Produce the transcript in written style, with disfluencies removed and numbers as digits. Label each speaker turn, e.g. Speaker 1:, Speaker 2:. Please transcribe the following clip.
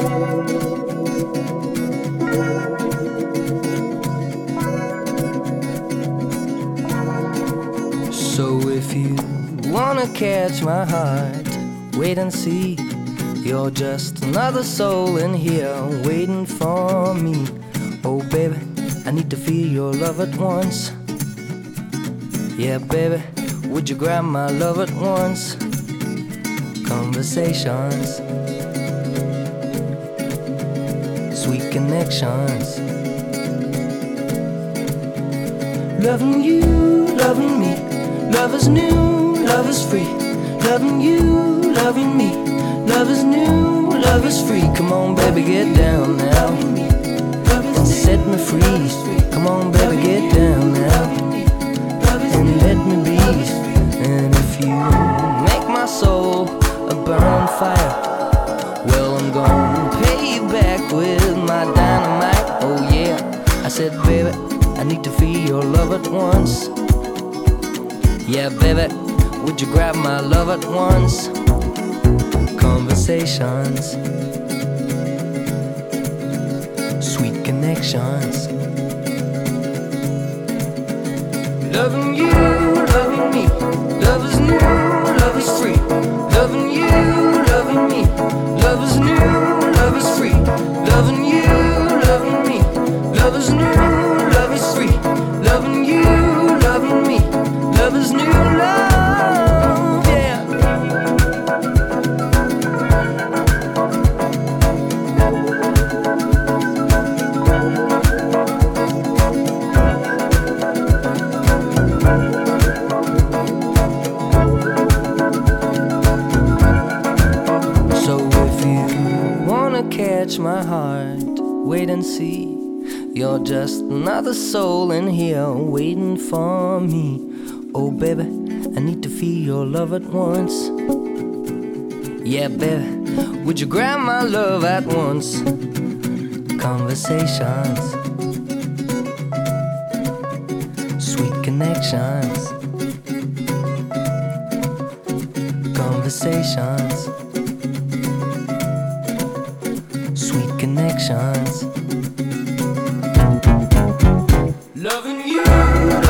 Speaker 1: So if you wanna catch my heart, wait and see. You're just another soul in here waiting for me. Oh baby, I need to feel your love at once. Yeah baby, would you grab my love at once? Conversations, sweet connections. Loving you, loving me. Love is new, love is free. Loving you, loving me. Love is new, love is free. Come on baby, get down now and set me free. Come on baby, get down now and let me be. And if you make my soul a burning fire, well I'm gonna pay you back with my dynamite. Oh yeah, I said baby, I need to feel your love at once. Yeah baby, would you grab my love at once? Conversations, sweet connections. Loving you, loving me. Love is new, love is free. Loving you, loving me. Love is new, love is free. Loving you, loving me. Love is new, love is free. Loving you, loving me. Love is new, love, yeah. So if you wanna catch my heart, wait and see. You're just another soul in here waiting for me. Oh baby, I need to feel your love at once. Yeah baby, would you grab my love at once? Conversations, sweet connections. Conversations, sweet connections. Loving you.